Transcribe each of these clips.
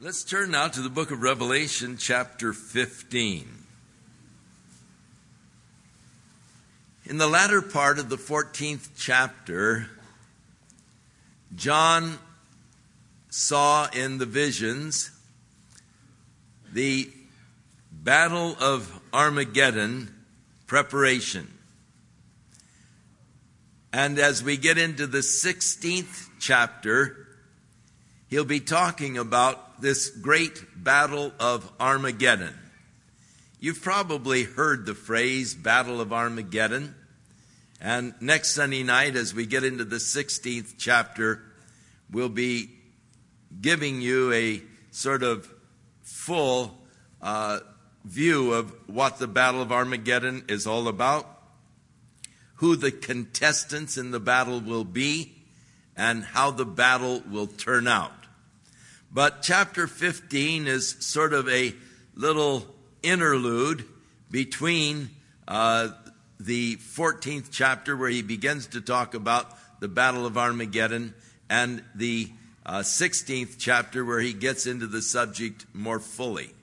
Let's turn now to the book of Revelation, chapter 15. In the latter part of the 14th chapter, John saw in the visions the Battle of Armageddon preparation. And as we get into the 16th chapter, he'll be talking about this great Battle of Armageddon. You've probably heard the phrase Battle of Armageddon. And next Sunday night, as we get into the 16th chapter, we'll be giving you a sort of full view of what the Battle of Armageddon is all about, who the contestants in the battle will be, and how the battle will turn out. But chapter 15 is sort of a little interlude between the 14th chapter, where he begins to talk about the Battle of Armageddon, and the 16th chapter, where he gets into the subject more fully.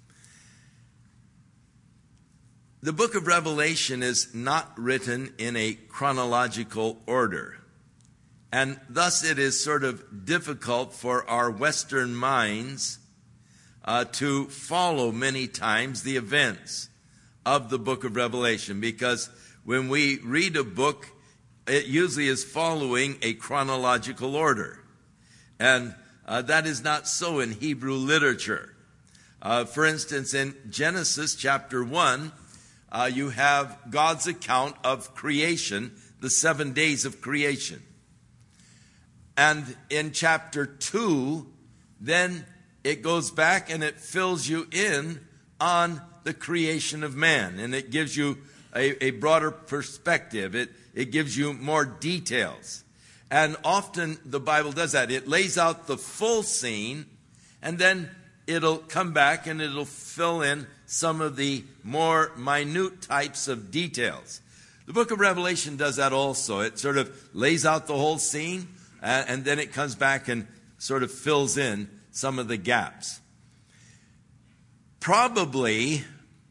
The book of Revelation is not written in a chronological order. And thus it is sort of difficult for our Western minds to follow many times the events of the book of Revelation. Because when we read a book, it usually is following a chronological order. And that is not so in Hebrew literature. For instance, in Genesis chapter 1, you have God's account of creation, the 7 days of creation. And in chapter 2, then it goes back and it fills you in on the creation of man. And it gives you a broader perspective. It gives you more details. And often the Bible does that. It lays out the full scene, and then it'll come back and it'll fill in some of the more minute types of details. The book of Revelation does that also. It sort of lays out the whole scene, and then it comes back and sort of fills in some of the gaps. Probably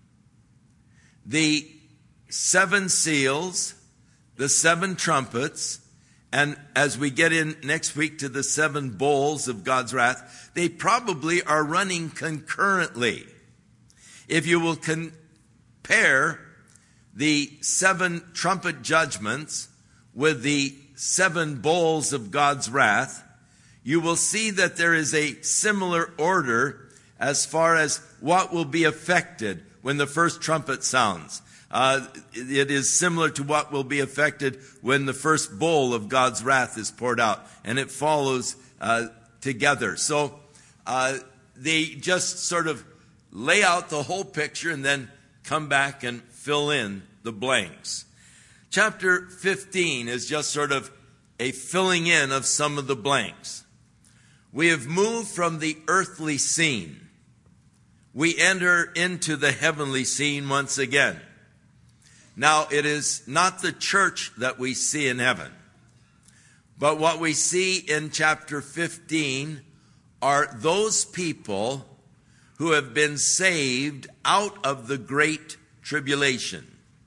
the 7 seals, the 7 trumpets, and as we get in next week to the 7 bowls of God's wrath, they probably are running concurrently. If you will compare the 7 trumpet judgments with the 7 bowls of God's wrath, you will see that there is a similar order as far as what will be affected when the first trumpet sounds. It is similar to what will be affected when the first bowl of God's wrath is poured out, and it follows together. So they just sort of lay out the whole picture and then come back and fill in the blanks. Chapter 15 is just sort of a filling in of some of the blanks. We have moved from the earthly scene. We enter into the heavenly scene once again. Now, it is not the church that we see in heaven, but what we see in chapter 15 are those people who have been saved out of the great tribulation.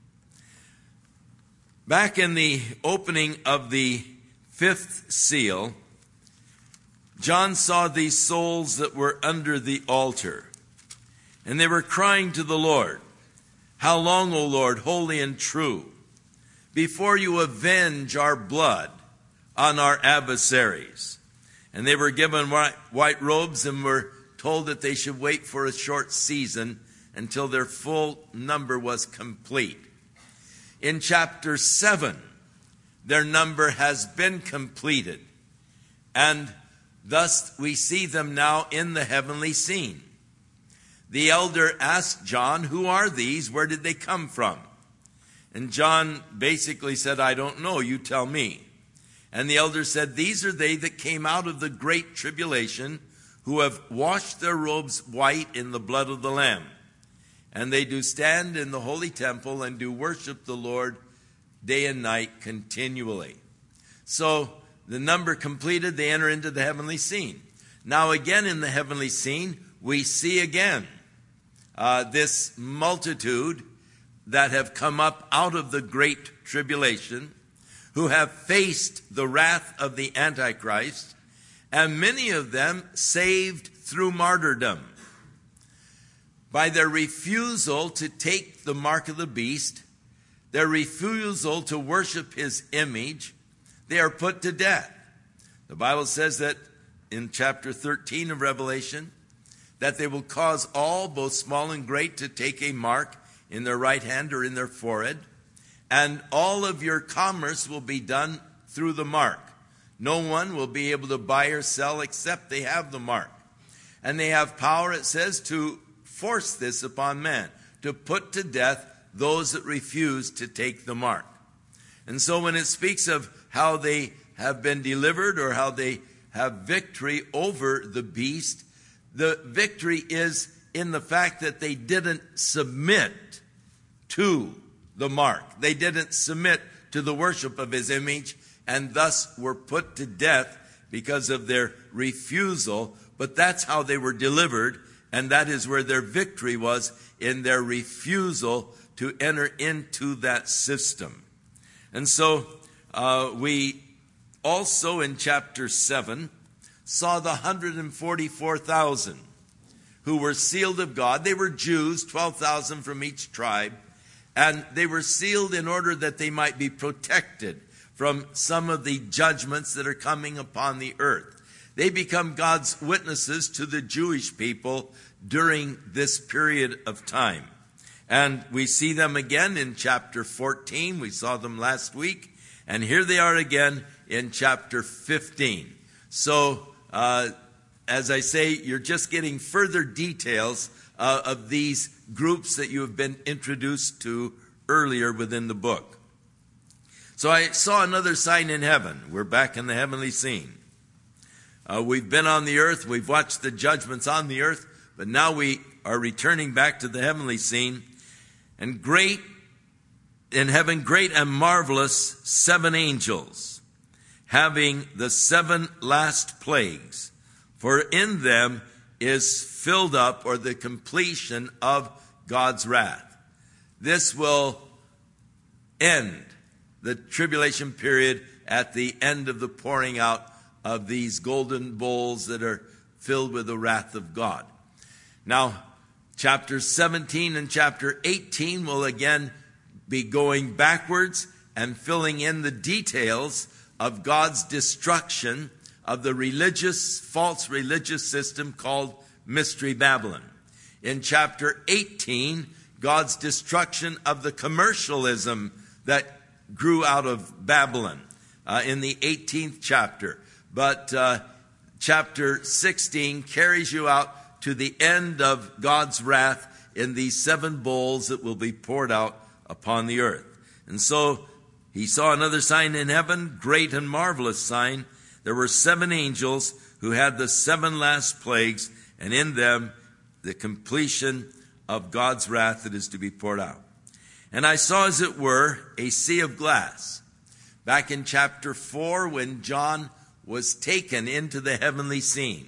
Back in the opening of the 5th seal, John saw these souls that were under the altar, and they were crying to the Lord, "How long, O Lord, holy and true, before you avenge our blood on our adversaries?" And they were given white robes and were told that they should wait for a short season until their full number was complete. In chapter 7, their number has been completed, and thus we see them now in the heavenly scene. The elder asked John, "Who are these? Where did they come from?" And John basically said, "I don't know, you tell me." And the elder said, "These are they that came out of the great tribulation, who have washed their robes white in the blood of the Lamb. And they do stand in the holy temple and do worship the Lord day and night continually." So the number completed, they enter into the heavenly scene. Now again in the heavenly scene, we see again this multitude that have come up out of the great tribulation, who have faced the wrath of the Antichrist, and many of them saved through martyrdom. By their refusal to take the mark of the beast, their refusal to worship his image, they are put to death. The Bible says that in chapter 13 of Revelation, that they will cause all, both small and great, to take a mark in their right hand or in their forehead, and all of your commerce will be done through the mark. No one will be able to buy or sell except they have the mark. And they have power, it says, to force this upon man, to put to death those that refuse to take the mark. And so when it speaks of how they have been delivered or how they have victory over the beast, the victory is in the fact that they didn't submit to the mark. They didn't submit to the worship of his image, and thus were put to death because of their refusal. But that's how they were delivered, and that is where their victory was, in their refusal to enter into that system. And so we also in chapter 7 saw the 144,000 who were sealed of God. They were Jews, 12,000 from each tribe, and they were sealed in order that they might be protected from some of the judgments that are coming upon the earth. They become God's witnesses to the Jewish people during this period of time. And we see them again in chapter 14. We saw them last week. And here they are again in chapter 15. So, as I say, you're just getting further details of these groups that you have been introduced to earlier within the book. So I saw another sign in heaven. We're back in the heavenly scene. We've been on the earth. We've watched the judgments on the earth. But now we are returning back to the heavenly scene. And great in heaven, great and marvelous 7 angels, having the 7 last plagues. For in them is filled up, or the completion of God's wrath. This will end the tribulation period at the end of the pouring out of these golden bowls that are filled with the wrath of God. Now, chapter 17 and chapter 18 will again be going backwards and filling in the details of God's destruction of the false religious system called Mystery Babylon. In chapter 18, God's destruction of the commercialism that grew out of Babylon in the 18th chapter. But chapter 16 carries you out to the end of God's wrath in these 7 bowls that will be poured out upon the earth. And so he saw another sign in heaven, great and marvelous sign. There were 7 angels who had the 7 last plagues, and in them the completion of God's wrath that is to be poured out. And I saw, as it were, a sea of glass. Back in chapter 4, when John was taken into the heavenly scene,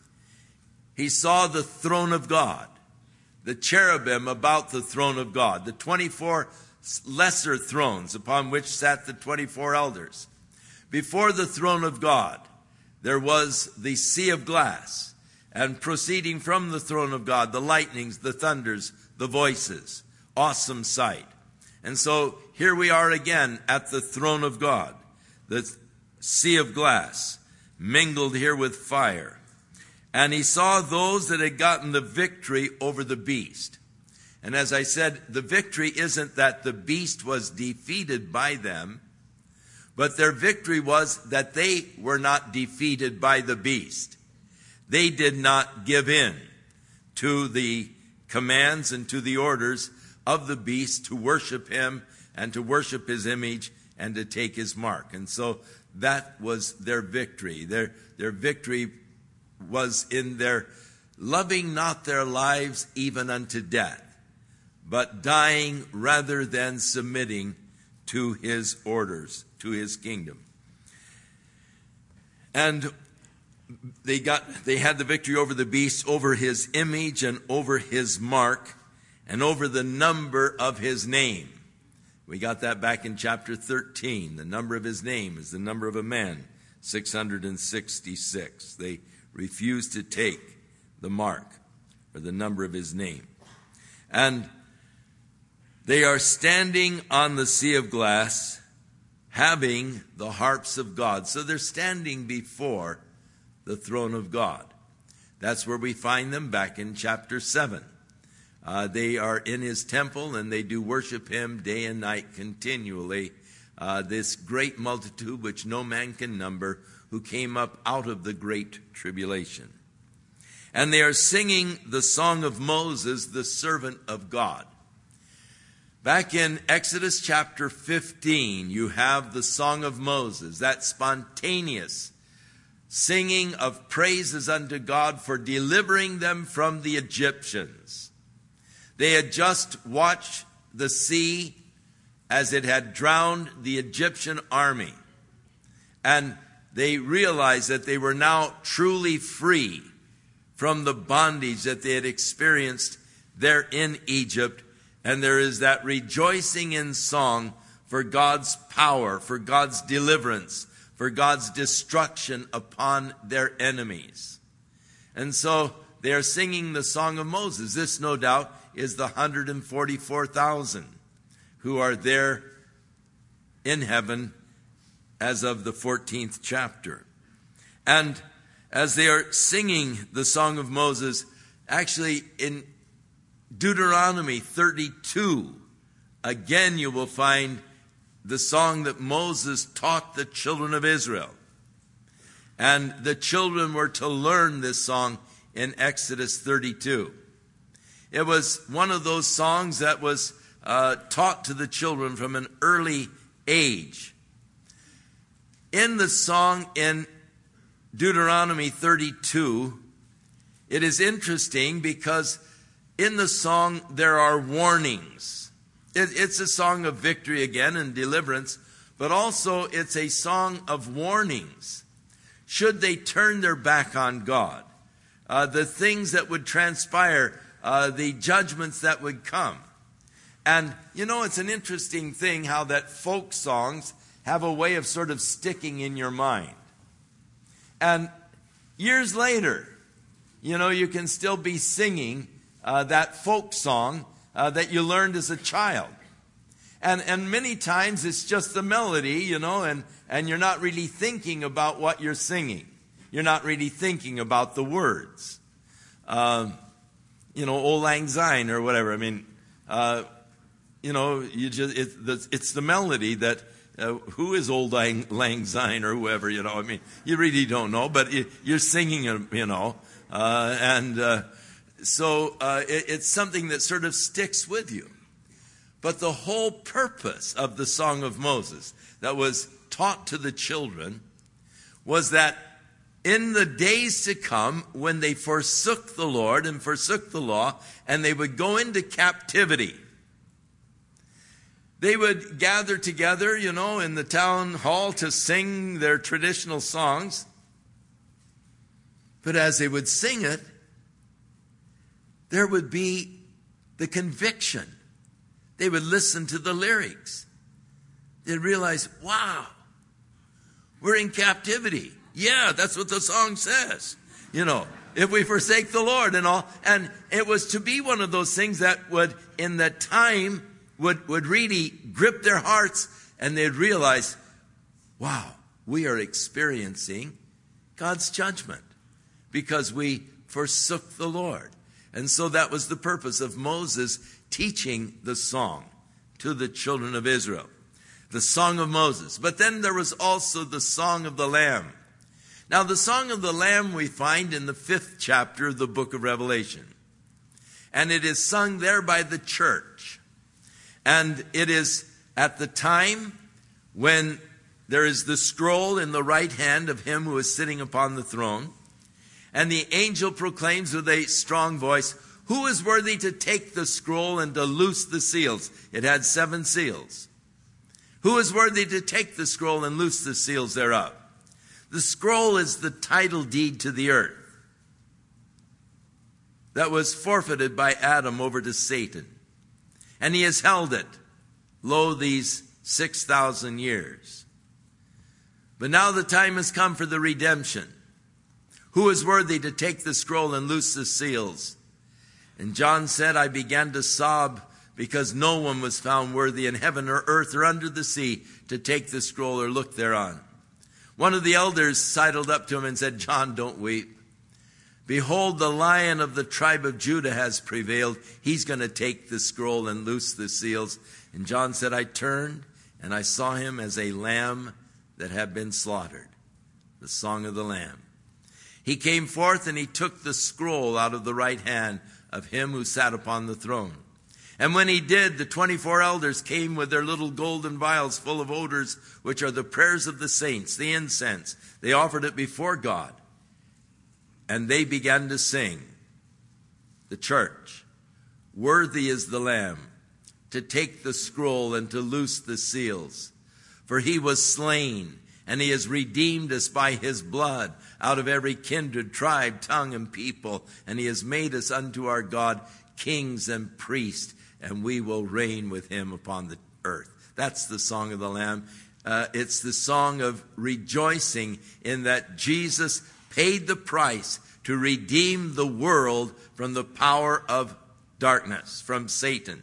he saw the throne of God, the cherubim about the throne of God, the 24 lesser thrones upon which sat the 24 elders. Before the throne of God, there was the sea of glass, and proceeding from the throne of God, the lightnings, the thunders, the voices. Awesome sight. And so here we are again at the throne of God, the sea of glass, mingled here with fire. And he saw those that had gotten the victory over the beast. And as I said, the victory isn't that the beast was defeated by them, but their victory was that they were not defeated by the beast. They did not give in to the commands and to the orders of the beast to worship him and to worship his image and to take his mark. And so that was their victory. Their victory was in their loving not their lives even unto death, but dying rather than submitting to his orders, to his kingdom. And they had the victory over the beast, over his image and over his mark, and over the number of his name. We got that back in chapter 13. The number of his name is the number of a man, 666. They refused to take the mark or the number of his name. And they are standing on the sea of glass, having the harps of God. So they're standing before the throne of God. That's where we find them back in chapter 7. They are in his temple, and they do worship him day and night continually. This great multitude, which no man can number, who came up out of the great tribulation. And they are singing the song of Moses, the servant of God. Back in Exodus chapter 15, you have the song of Moses, that spontaneous singing of praises unto God for delivering them from the Egyptians. They had just watched the sea as it had drowned the Egyptian army. And they realized that they were now truly free from the bondage that they had experienced there in Egypt. And there is that rejoicing in song for God's power, for God's deliverance, for God's destruction upon their enemies. And so they are singing the song of Moses. This, no doubt, is the 144,000 who are there in heaven as of the 14th chapter. And as they are singing the song of Moses, actually in Deuteronomy 32, again you will find the song that Moses taught the children of Israel. And the children were to learn this song in Exodus 32. It was one of those songs that was taught to the children from an early age. In the song in Deuteronomy 32, it is interesting because in the song there are warnings. It's a song of victory again and deliverance, but also it's a song of warnings. Should they turn their back on God, the things that would transpire, the judgments that would come. And, you know, it's an interesting thing how that folk songs have a way of sort of sticking in your mind. And years later, you know, you can still be singing that folk song that you learned as a child. And many times it's just the melody, you know, and you're not really thinking about what you're singing. You're not really thinking about the words. You know, Auld Lang Syne or whatever. I mean, you know, it's the melody that, who is Auld Lang Syne or whoever, you know. I mean, you really don't know, but you're singing, you know. So it's something that sort of sticks with you. But the whole purpose of the Song of Moses that was taught to the children was that in the days to come, when they forsook the Lord and forsook the law, and they would go into captivity, they would gather together, you know, in the town hall to sing their traditional songs. But as they would sing it, there would be the conviction. They would listen to the lyrics. They'd realize, wow, we're in captivity. Yeah, that's what the song says. You know, if we forsake the Lord and all. And it was to be one of those things that would, in the time, would really grip their hearts, and they'd realize, wow, we are experiencing God's judgment because we forsook the Lord. And so that was the purpose of Moses teaching the song to the children of Israel. The Song of Moses. But then there was also the Song of the Lamb. Now, the Song of the Lamb we find in the 5th chapter of the book of Revelation. And it is sung there by the church. And it is at the time when there is the scroll in the right hand of him who is sitting upon the throne. And the angel proclaims with a strong voice, who is worthy to take the scroll and to loose the seals? It had 7 seals. Who is worthy to take the scroll and loose the seals thereof? The scroll is the title deed to the earth that was forfeited by Adam over to Satan. And he has held it, lo, these 6,000 years. But now the time has come for the redemption. Who is worthy to take the scroll and loose the seals? And John said, I began to sob because no one was found worthy in heaven or earth or under the sea to take the scroll or look thereon. One of the elders sidled up to him and said, John, don't weep. Behold, the Lion of the tribe of Judah has prevailed. He's going to take the scroll and loose the seals. And John said, I turned and I saw him as a lamb that had been slaughtered. The song of the Lamb. He came forth and he took the scroll out of the right hand of him who sat upon the throne. And when he did, the 24 elders came with their little golden vials full of odors, which are the prayers of the saints, the incense. They offered it before God. And they began to sing, the church, worthy is the Lamb to take the scroll and to loose the seals. For he was slain, and he has redeemed us by his blood out of every kindred, tribe, tongue, and people. And he has made us unto our God kings and priests, and we will reign with him upon the earth. That's the song of the Lamb. It's the song of rejoicing in that Jesus paid the price to redeem the world from the power of darkness, from Satan.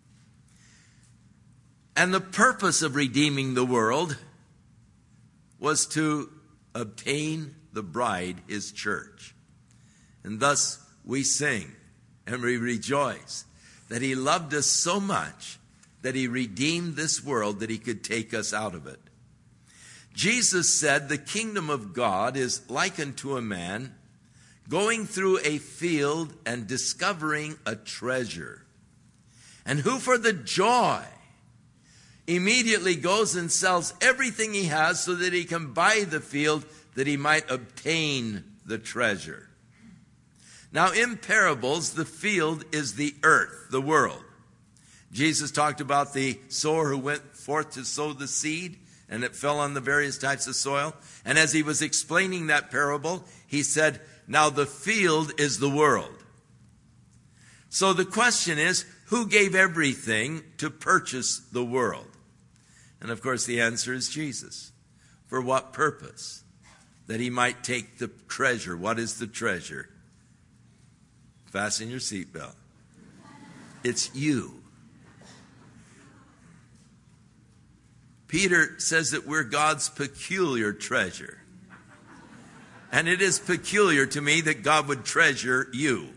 And the purpose of redeeming the world was to obtain the bride, his church. And thus we sing and we rejoice that he loved us so much that he redeemed this world that he could take us out of it. Jesus said the kingdom of God is likened to a man going through a field and discovering a treasure. And who for the joy immediately goes and sells everything he has so that he can buy the field that he might obtain the treasure. Now in parables, the field is the earth, the world. Jesus talked about the sower who went forth to sow the seed, and it fell on the various types of soil. And as he was explaining that parable, he said, now the field is the world. So the question is, who gave everything to purchase the world? And of course the answer is Jesus. For what purpose? That he might take the treasure. What is the treasure? Fasten your seatbelt. It's you. Peter says that we're God's peculiar treasure. And it is peculiar to me that God would treasure you.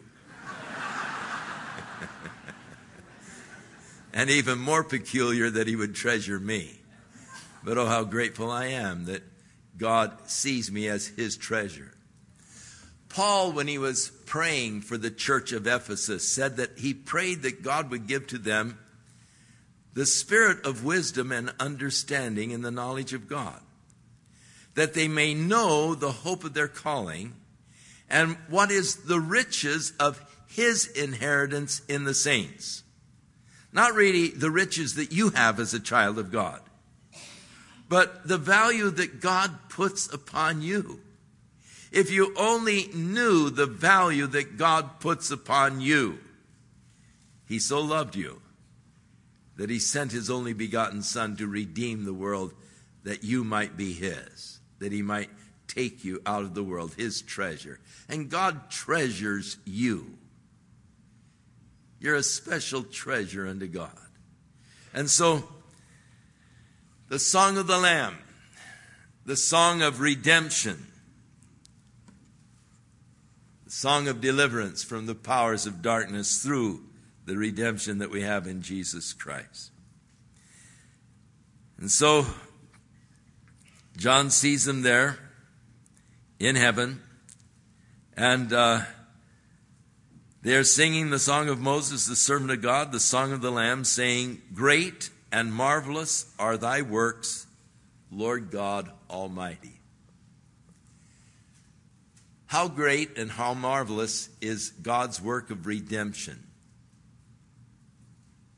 And even more peculiar that he would treasure me. But oh, how grateful I am that God sees me as his treasure. Paul, when he was praying for the church of Ephesus, said that he prayed that God would give to them the spirit of wisdom and understanding in the knowledge of God, that they may know the hope of their calling and what is the riches of his inheritance in the saints. Not really the riches that you have as a child of God, but the value that God puts upon you. If you only knew the value that God puts upon you. He so loved you that he sent his only begotten Son to redeem the world, that you might be his, that he might take you out of the world, his treasure. And God treasures you. You're a special treasure unto God. And so, the song of the Lamb, the song of redemption, the song of deliverance from the powers of darkness through the redemption that we have in Jesus Christ. And so, John sees them there in heaven, and they're singing the song of Moses, the servant of God, the song of the Lamb, saying, great and marvelous are thy works, Lord God Almighty. How great and how marvelous is God's work of redemption.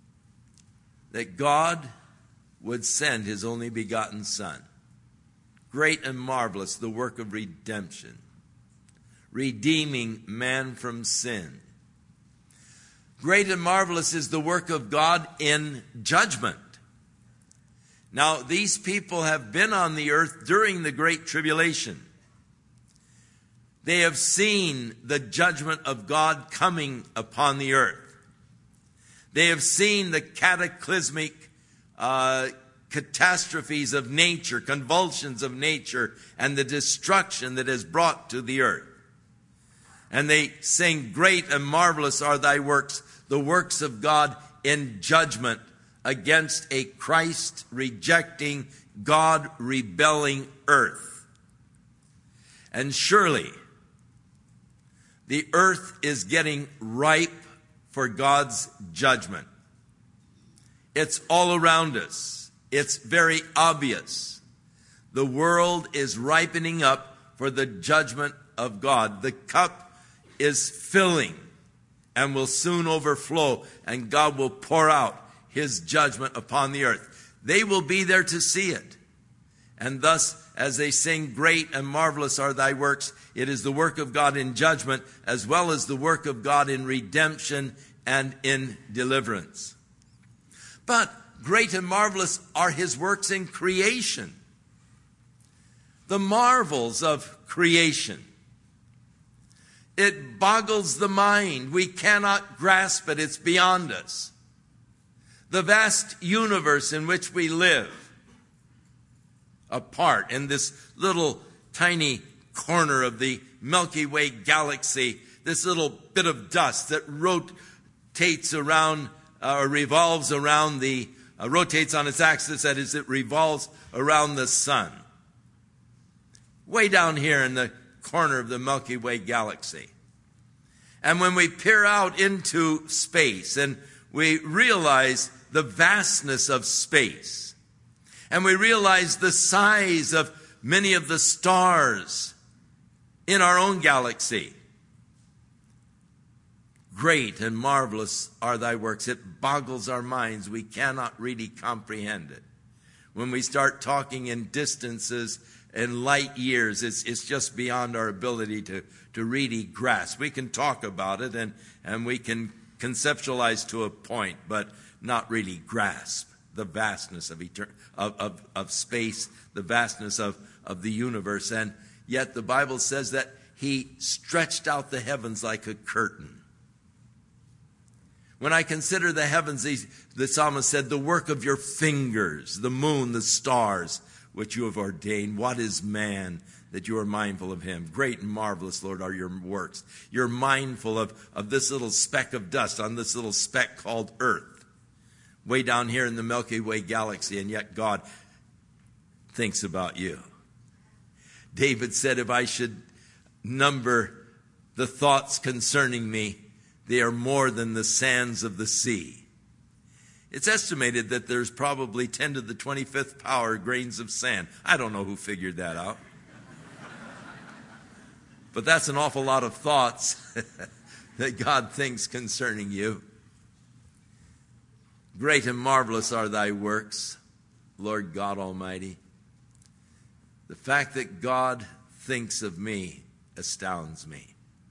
That God would send his only begotten Son. Great and marvelous, the work of redemption, redeeming man from sin. Great and marvelous is the work of God in judgment. Now, these people have been on the earth during the Great Tribulation. They have seen the judgment of God coming upon the earth. They have seen the cataclysmic catastrophes of nature, convulsions of nature, and the destruction that is brought to the earth. And they sing, great and marvelous are thy works, the works of God in judgment against a Christ-rejecting, God-rebelling earth. And surely, the earth is getting ripe for God's judgment. It's all around us. It's very obvious. The world is ripening up for the judgment of God. The cup is filling and will soon overflow, and God will pour out his judgment upon the earth. They will be there to see it. And thus, as they sing, great and marvelous are thy works, it is the work of God in judgment, as well as the work of God in redemption and in deliverance. But great and marvelous are his works in creation. The marvels of creation. It boggles the mind. We cannot grasp it. It's beyond us. The vast universe in which we live, apart in this little tiny corner of the Milky Way galaxy, this little bit of dust that rotates around or revolves around rotates on its axis, that is, it revolves around the sun. Way down here in the corner of the Milky Way galaxy. And when we peer out into space and we realize the vastness of space, and we realize the size of many of the stars in our own galaxy, great and marvelous are thy works. It boggles our minds. We cannot really comprehend it. When we start talking in distances and light years, it's just beyond our ability to really grasp. We can talk about it and we can conceptualize to a point, but not really grasp the vastness of space, the vastness of the universe. And yet the Bible says that he stretched out the heavens like a curtain. When I consider the heavens, the psalmist said, the work of your fingers, the moon, the stars, which you have ordained. What is man that you are mindful of him? Great and marvelous, Lord, are your works. You're mindful of this little speck of dust on this little speck called earth, way down here in the Milky Way galaxy, and yet God thinks about you. David said, if I should number the thoughts concerning me, they are more than the sands of the sea. It's estimated that there's probably 10 to the 25th power grains of sand. I don't know who figured that out. But that's an awful lot of thoughts that God thinks concerning you. Great and marvelous are thy works, Lord God Almighty. The fact that God thinks of me astounds me.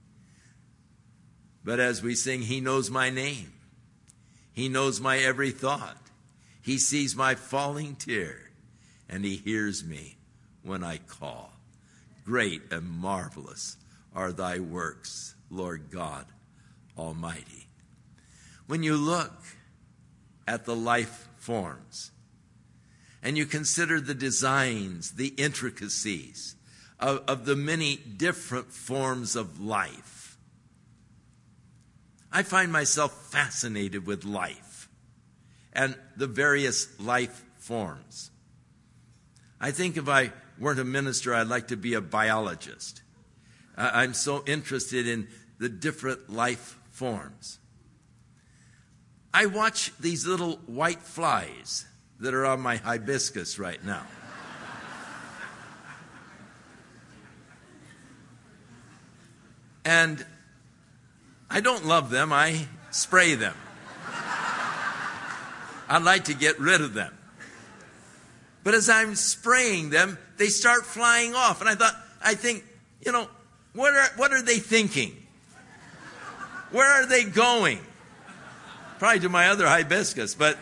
But as we sing, he knows my name. He knows my every thought. He sees my falling tear, and he hears me when I call. Great and marvelous are thy works, Lord God Almighty. When you look at the life forms, and you consider the designs, the intricacies of the many different forms of life, I find myself fascinated with life and the various life forms. I think if I weren't a minister, I'd like to be a biologist. I'm so interested in the different life forms. I watch these little white flies that are on my hibiscus right now. And I don't love them, I spray them. I'd like to get rid of them. But as I'm spraying them, they start flying off. And I think, what are they thinking? Where are they going? Probably to my other hibiscus, but,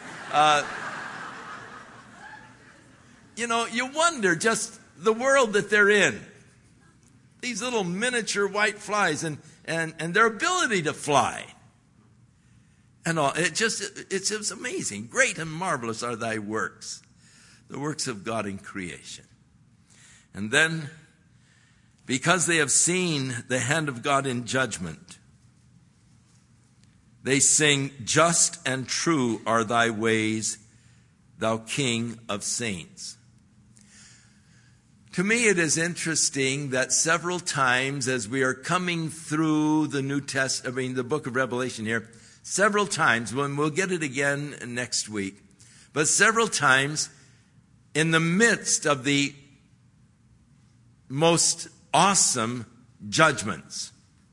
you wonder just the world that they're in. These little miniature white flies and their ability to fly. And all, it's just amazing. Great and marvelous are thy works, the works of God in creation. And then, because they have seen the hand of God in judgment, they sing, just and true are thy ways, thou King of saints. To me, it is interesting that several times as we are coming through the book of Revelation here, several times, when we'll get it again next week, but several times in the midst of the most awesome judgments,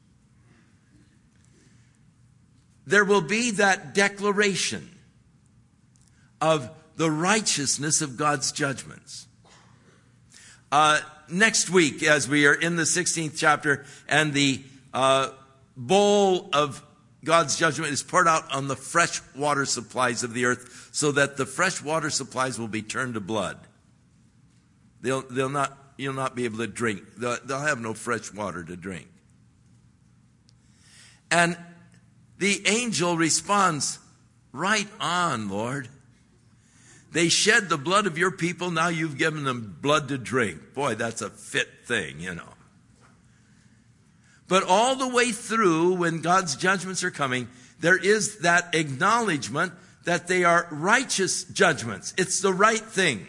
there will be that declaration of the righteousness of God's judgments. Next week, as we are in the 16th chapter, and the bowl of God's judgment is poured out on the fresh water supplies of the earth, so that the fresh water supplies will be turned to blood. You'll not be able to drink. They'll have no fresh water to drink. And the angel responds, right on, Lord. They shed the blood of your people. Now you've given them blood to drink. Boy, that's a fit thing, But all the way through, when God's judgments are coming, there is that acknowledgement that they are righteous judgments. It's the right thing.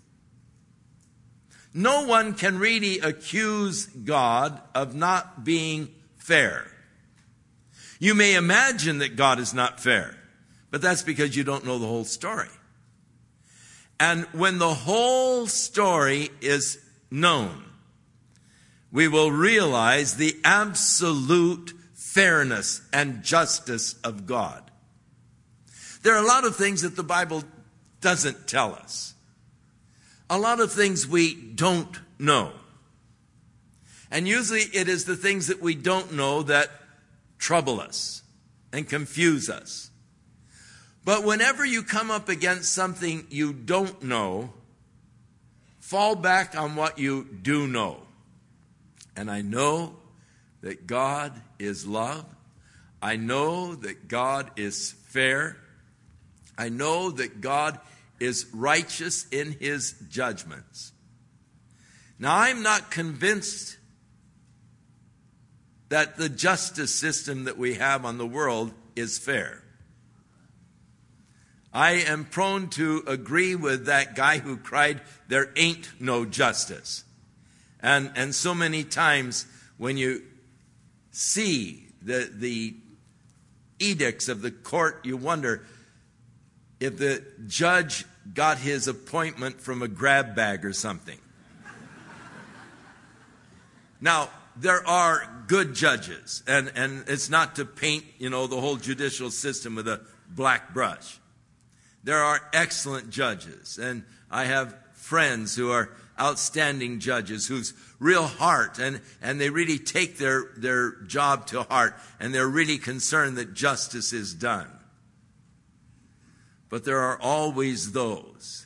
No one can really accuse God of not being fair. You may imagine that God is not fair, but that's because you don't know the whole story. And when the whole story is known, we will realize the absolute fairness and justice of God. There are a lot of things that the Bible doesn't tell us. A lot of things we don't know. And usually it is the things that we don't know that trouble us and confuse us. But whenever you come up against something you don't know, fall back on what you do know. And I know that God is love. I know that God is fair. I know that God is righteous in his judgments. Now, I'm not convinced that the justice system that we have on the world is fair. I am prone to agree with that guy who cried, there ain't no justice. And so many times when you see the edicts of the court, you wonder if the judge got his appointment from a grab bag or something. Now, there are good judges, and it's not to paint, the whole judicial system with a black brush. There are excellent judges, and I have friends who are outstanding judges whose real heart, and they really take their job to heart, and they're really concerned that justice is done. But there are always those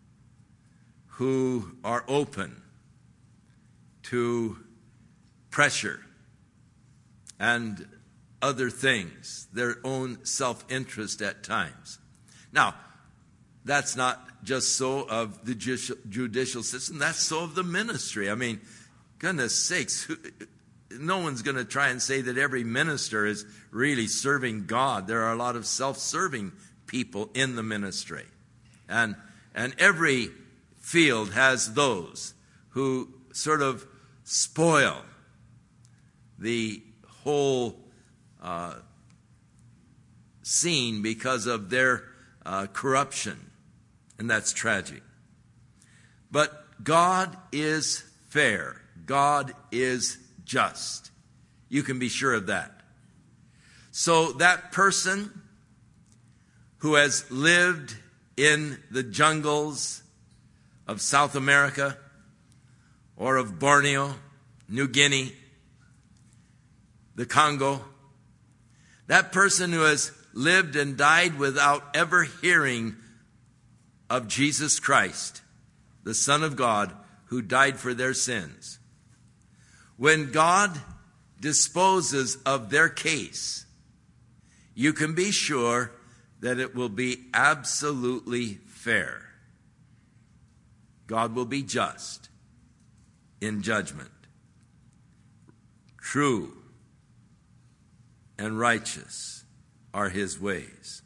who are open to pressure and other things, their own self-interest at times. Now, that's not just so of the judicial system, that's so of the ministry. I mean, goodness sakes, no one's going to try and say that every minister is really serving God. There are a lot of self-serving people in the ministry. And every field has those who sort of spoil the whole scene because of their corruption. And that's tragic. But God is fair. God is just. You can be sure of that. So that person who has lived in the jungles of South America or of Borneo, New Guinea, the Congo, that person who has lived and died without ever hearing of Jesus Christ, the Son of God, who died for their sins. When God disposes of their case, you can be sure that it will be absolutely fair. God will be just in judgment, true and righteous are his ways.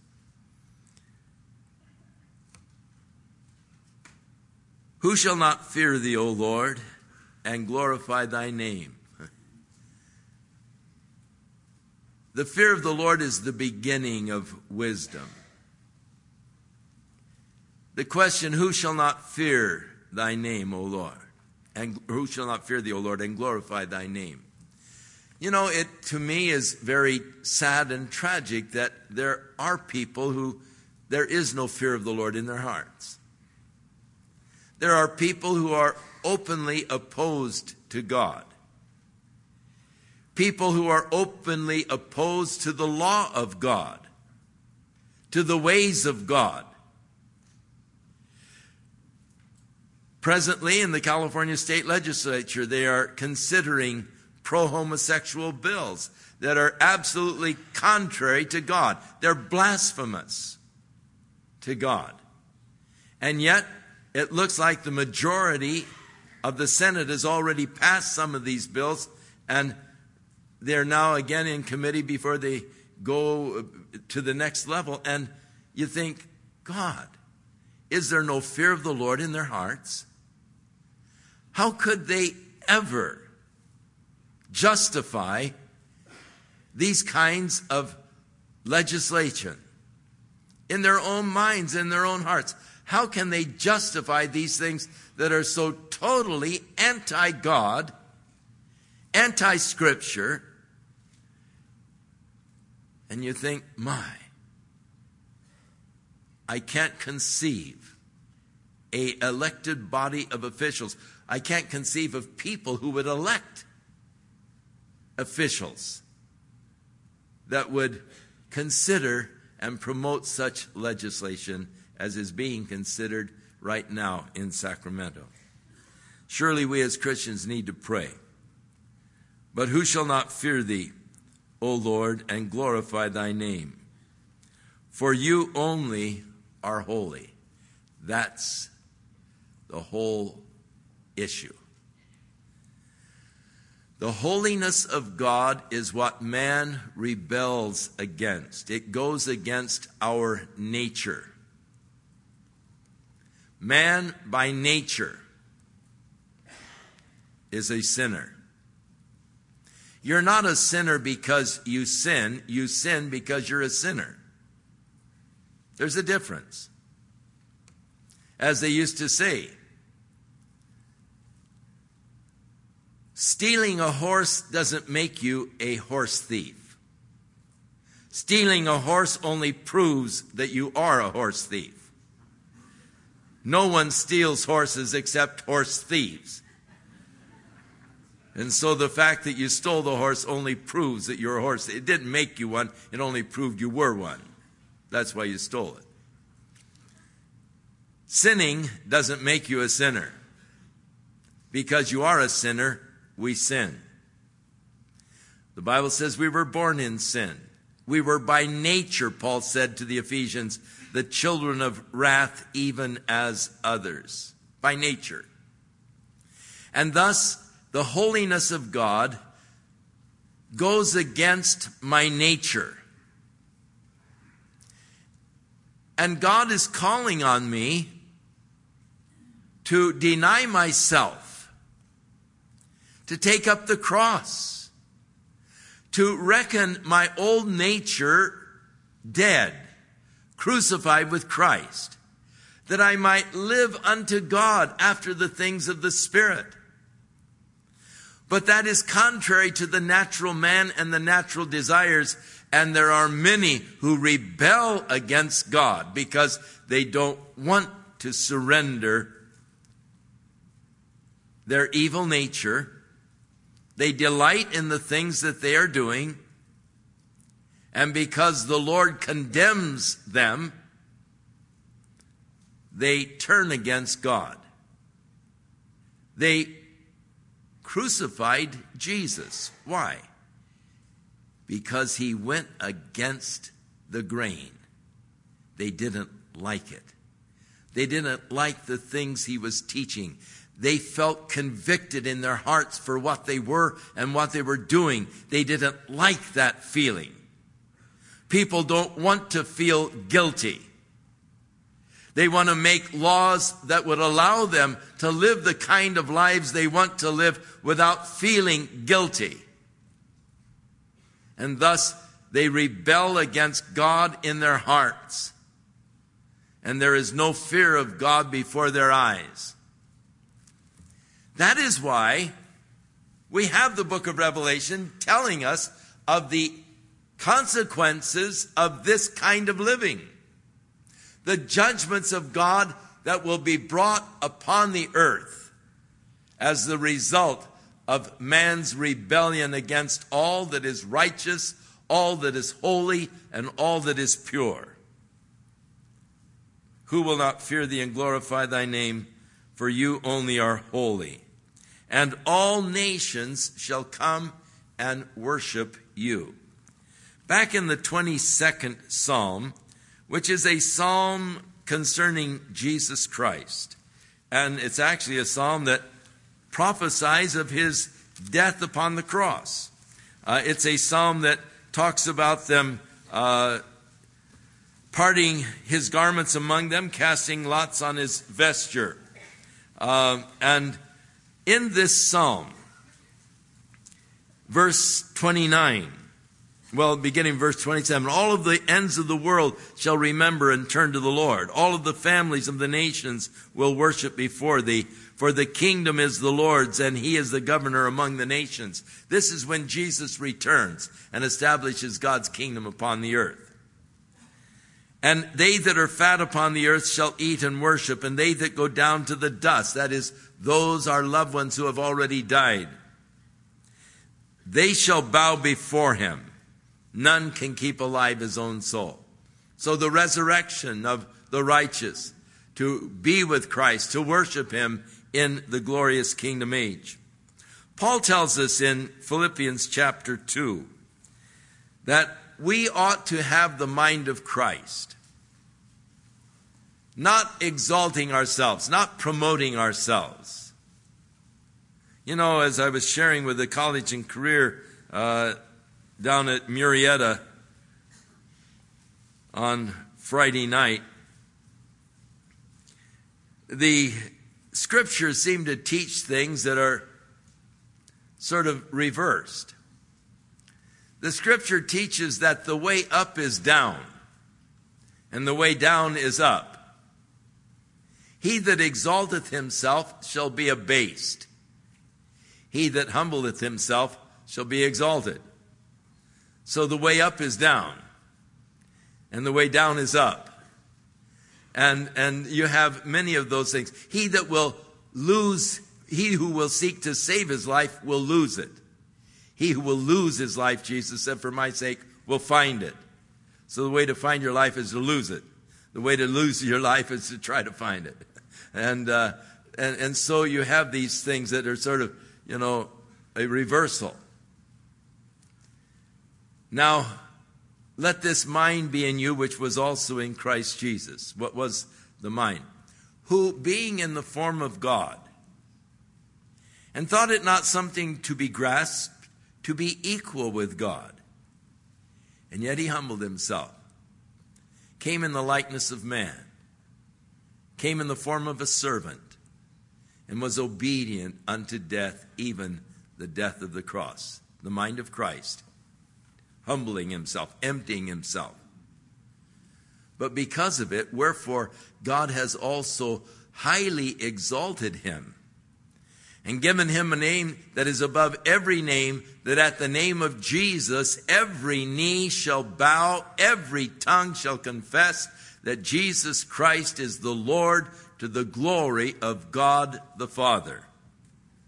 Who shall not fear thee, O Lord, and glorify thy name? The fear of the Lord is the beginning of wisdom. The question, who shall not fear thy name, O Lord? And who shall not fear thee, O Lord, and glorify thy name? You know, it to me is very sad and tragic that there are people who there is no fear of the Lord in their hearts. There are people who are openly opposed to God. People who are openly opposed to the law of God, to the ways of God. Presently in the California State Legislature, they are considering pro-homosexual bills that are absolutely contrary to God. They're blasphemous to God. And yet, it looks like the majority of the Senate has already passed some of these bills, and they're now again in committee before they go to the next level. And you think, God, is there no fear of the Lord in their hearts? How could they ever justify these kinds of legislation in their own minds, in their own hearts? How can they justify these things that are so totally anti-God, anti-Scripture? And you think, my, I can't conceive an elected body of officials. I can't conceive of people who would elect officials that would consider and promote such legislation as is being considered right now in Sacramento. Surely we as Christians need to pray. But who shall not fear thee, O Lord, and glorify thy name? For you only are holy. That's the whole issue. The holiness of God is what man rebels against. It goes against our nature. Man by nature is a sinner. You're not a sinner because you sin because you're a sinner. There's a difference. As they used to say, stealing a horse doesn't make you a horse thief. Stealing a horse only proves that you are a horse thief. No one steals horses except horse thieves. And so the fact that you stole the horse only proves that you're a horse. It didn't make you one. It only proved you were one. That's why you stole it. Sinning doesn't make you a sinner. Because you are a sinner, we sin. The Bible says we were born in sin. We were by nature, Paul said to the Ephesians, the children of wrath even as others. By nature. And thus, the holiness of God goes against my nature. And God is calling on me to deny myself, to take up the cross, to reckon my old nature dead, crucified with Christ, that I might live unto God after the things of the Spirit. But that is contrary to the natural man and the natural desires, and there are many who rebel against God because they don't want to surrender their evil nature. They delight in the things that they are doing. And because the Lord condemns them, they turn against God. They crucified Jesus. Why? Because he went against the grain. They didn't like it. They didn't like the things he was teaching. They felt convicted in their hearts for what they were and what they were doing. They didn't like that feeling. People don't want to feel guilty. They want to make laws that would allow them to live the kind of lives they want to live without feeling guilty. And thus, they rebel against God in their hearts. And there is no fear of God before their eyes. That is why we have the book of Revelation telling us of the consequences of this kind of living. The judgments of God that will be brought upon the earth as the result of man's rebellion against all that is righteous, all that is holy, and all that is pure. Who will not fear thee and glorify thy name? For you only are holy. And all nations shall come and worship you. Back in the 22nd Psalm, which is a psalm concerning Jesus Christ. And it's actually a psalm that prophesies of his death upon the cross. It's a psalm that talks about them parting his garments among them, casting lots on his vesture. And in this psalm, verse 29, beginning verse 27, all of the ends of the world shall remember and turn to the Lord. All of the families of the nations will worship before thee. For the kingdom is the Lord's, and he is the governor among the nations. This is when Jesus returns and establishes God's kingdom upon the earth. And they that are fat upon the earth shall eat and worship, and they that go down to the dust, that is, those are loved ones who have already died, they shall bow before him. None can keep alive his own soul. So the resurrection of the righteous, to be with Christ, to worship him in the glorious kingdom age. Paul tells us in Philippians chapter 2 that we ought to have the mind of Christ, not exalting ourselves, not promoting ourselves. You know, as I was sharing with the college and career down at Murrieta on Friday night, the scriptures seem to teach things that are sort of reversed. The scripture teaches that the way up is down, and the way down is up. He that exalteth himself shall be abased. He that humbleth himself shall be exalted. So the way up is down, and the way down is up. And you have many of those things. He that will lose, he who will seek to save his life will lose it. He who will lose his life, Jesus said, for my sake, will find it. So the way to find your life is to lose it. The way to lose your life is to try to find it. And so you have these things that are sort of, a reversal. Now, let this mind be in you, which was also in Christ Jesus. What was the mind? Who, being in the form of God, and thought it not something to be grasped, to be equal with God. And yet he humbled himself, came in the likeness of man, came in the form of a servant, and was obedient unto death, even the death of the cross. The mind of Christ, humbling himself, emptying himself. But because of it, wherefore God has also highly exalted him, and given him a name that is above every name, that at the name of Jesus every knee shall bow, every tongue shall confess that Jesus Christ is the Lord, to the glory of God the Father.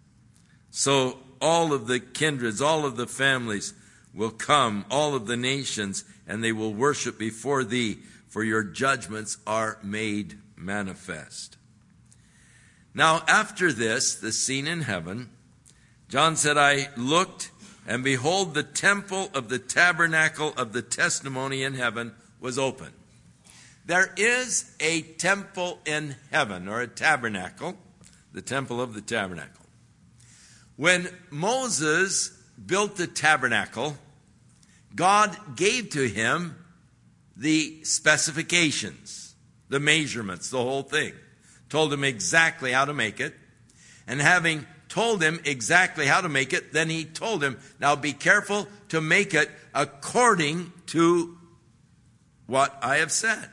So all of the kindreds, all of the families will come, all of the nations, and they will worship before thee, for your judgments are made manifest. Now after this, the scene in heaven, John said, I looked, and behold, the temple of the tabernacle of the testimony in heaven was open. There is a temple in heaven, or a tabernacle, the temple of the tabernacle. When Moses built the tabernacle, God gave to him the specifications, the measurements, the whole thing. Told him exactly how to make it. And having told him exactly how to make it, then he told him, now be careful to make it according to what I have said.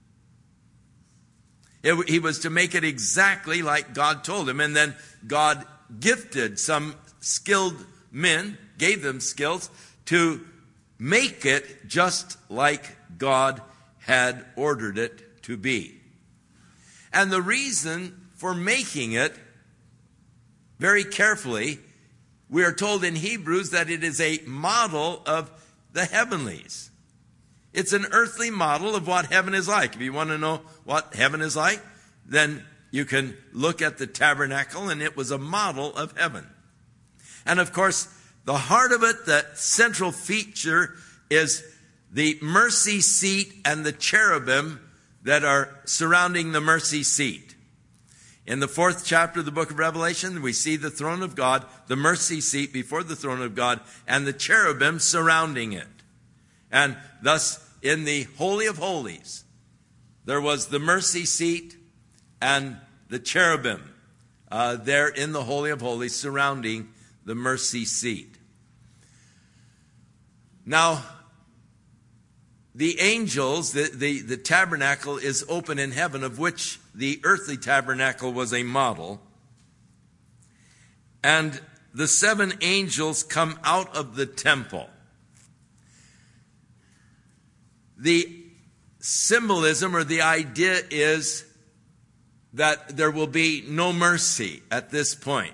He was to make it exactly like God told him. And then God gifted some skilled men, gave them skills to make it just like God had ordered it to be. And the reason for making it very carefully, we are told in Hebrews that it is a model of the heavenlies. It's an earthly model of what heaven is like. If you want to know what heaven is like, then you can look at the tabernacle, and it was a model of heaven. And of course, the heart of it, the central feature, is the mercy seat and the cherubim that are surrounding the mercy seat. In the 4th chapter of the book of Revelation, we see the throne of God, the mercy seat before the throne of God, and the cherubim surrounding it. And thus, in the Holy of Holies, there was the mercy seat and the cherubim there in the Holy of Holies surrounding the mercy seat. Now, the angels, the tabernacle is open in heaven, of which the earthly tabernacle was a model. And the 7 angels come out of the temple. The symbolism or the idea is that there will be no mercy at this point.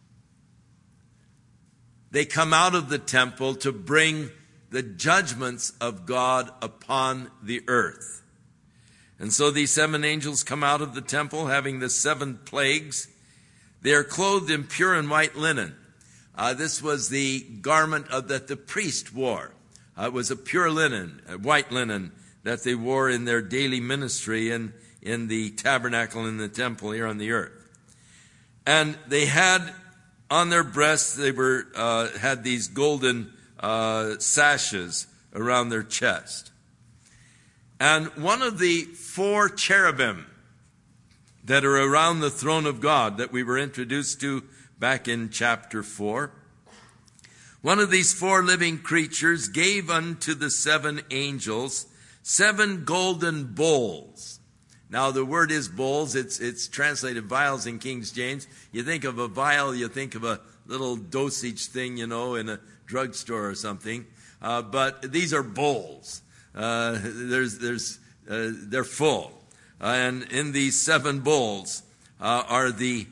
They come out of the temple to bring the judgments of God upon the earth. And so these 7 angels come out of the temple having the 7 plagues. They are clothed in pure and white linen. This was the garment that the priest wore. It was a pure linen, a white linen that they wore in their daily ministry in the tabernacle in the temple here on the earth. And they had on their breasts, they had these golden sashes around their chest. And one of the 4 cherubim that are around the throne of God that we were introduced to back in chapter 4, one of these 4 living creatures gave unto the 7 angels 7 golden bowls. Now the word is bowls, it's translated vials in King James. You think of a vial, you think of a little dosage thing, in a drugstore or something. But these are bowls. They're full. And in these 7 bowls are the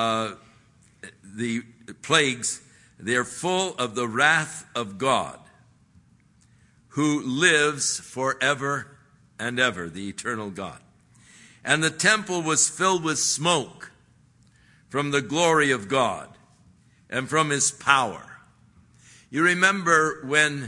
plagues. They're full of the wrath of God, who lives forever and ever, the eternal God. And the temple was filled with smoke from the glory of God and from his power. You remember when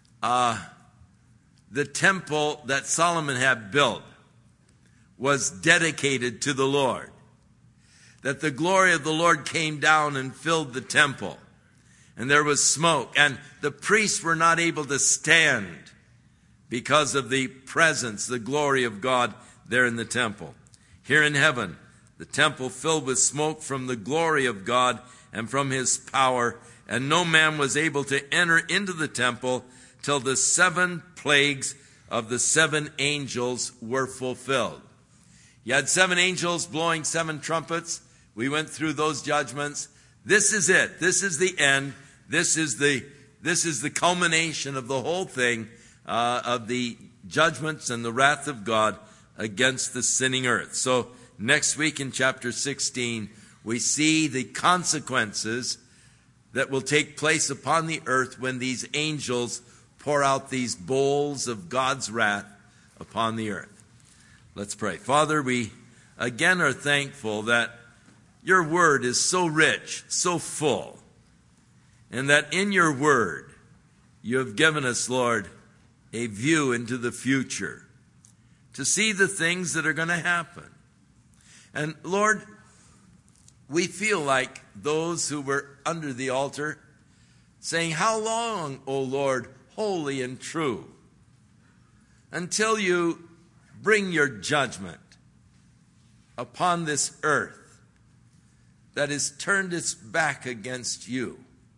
the temple that Solomon had built was dedicated to the Lord, that the glory of the Lord came down and filled the temple, and there was smoke, and the priests were not able to stand because of the presence, the glory of God there in the temple. Here in heaven, the temple filled with smoke from the glory of God and from his power, and no man was able to enter into the temple till the 7 plagues of the 7 angels were fulfilled. You had 7 angels blowing 7 trumpets. We went through those judgments. This is it. This is the end. This is the culmination of the whole thing, of the judgments and the wrath of God against the sinning earth. So next week in chapter 16, we see the consequences that will take place upon the earth when these angels pour out these bowls of God's wrath upon the earth. Let's pray. Father, we again are thankful that your word is so rich, so full, and that in your word you have given us, Lord, a view into the future to see the things that are going to happen. And Lord, we feel like those who were under the altar saying, how long, O Lord, holy and true, until you bring your judgment upon this earth that has turned its back against you?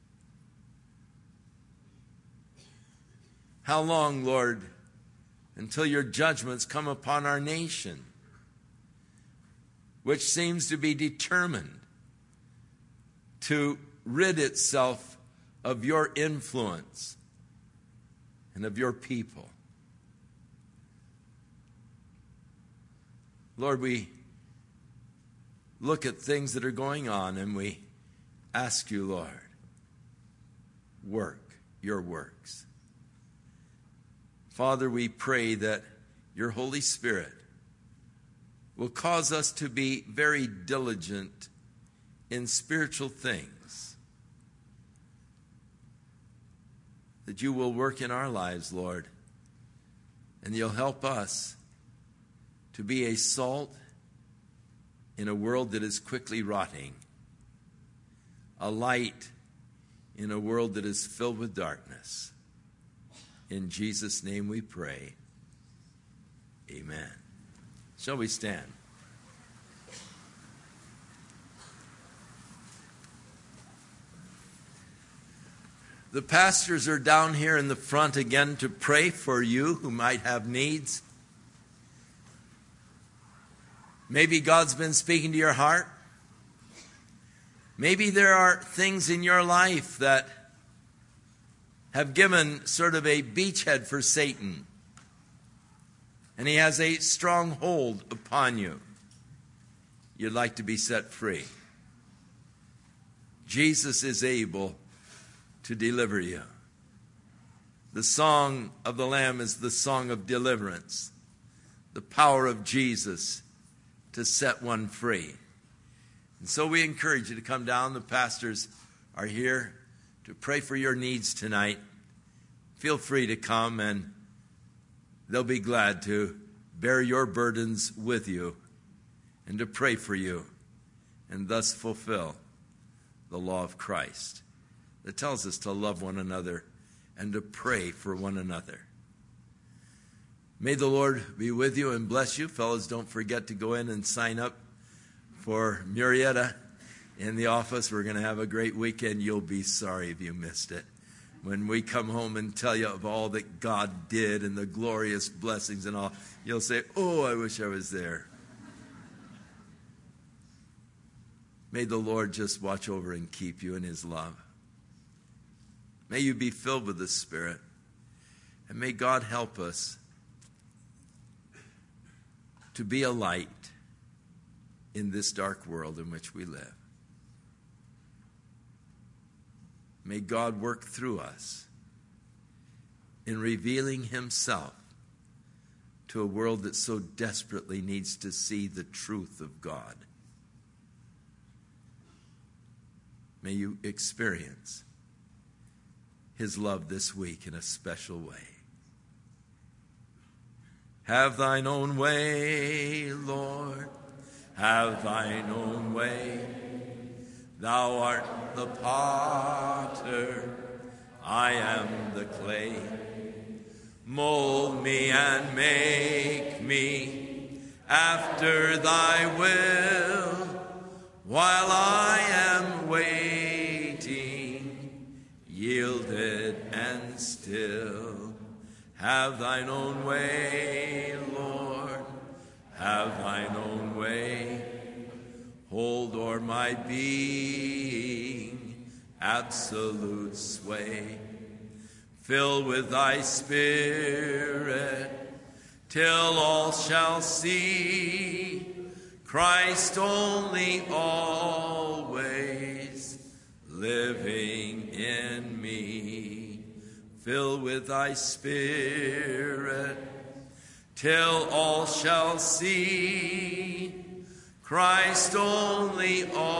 How long, Lord, until your judgments come upon our nation, which seems to be determined to rid itself of your influence and of your people? Lord, we look at things that are going on and we ask you, Lord, work your works. Father, we pray that your Holy Spirit will cause us to be very diligent in spiritual things, that you will work in our lives, Lord, and you'll help us to be a salt in a world that is quickly rotting, a light in a world that is filled with darkness. In Jesus' name we pray. Amen. Shall we stand? The pastors are down here in the front again to pray for you who might have needs. Maybe God's been speaking to your heart. Maybe there are things in your life that have given sort of a beachhead for Satan, and he has a strong hold upon you. You'd like to be set free. Jesus is able to deliver you. The song of the Lamb is the song of deliverance, the power of Jesus to set one free. And so we encourage you to come down. The pastors are here to pray for your needs tonight. Feel free to come, and they'll be glad to bear your burdens with you and to pray for you and thus fulfill the law of Christ that tells us to love one another and to pray for one another. May the Lord be with you and bless you. Fellows, don't forget to go in and sign up for Murrieta in the office. We're going to have a great weekend. You'll be sorry if you missed it. When we come home and tell you of all that God did and the glorious blessings and all, you'll say, oh, I wish I was there. May the Lord just watch over and keep you in his love. May you be filled with the Spirit. And may God help us to be a light in this dark world in which we live. May God work through us in revealing himself to a world that so desperately needs to see the truth of God. May you experience his love this week in a special way. Have thine own way, Lord, have thine own way. Thou art the potter, I am the clay. Mold me and make me after thy will, while I am waiting, yielded and still. Have thine own way, Lord, have thine own way. Hold o'er my being absolute sway. Fill with thy Spirit till all shall see Christ only always living in me. Fill with thy Spirit, till all shall see Christ only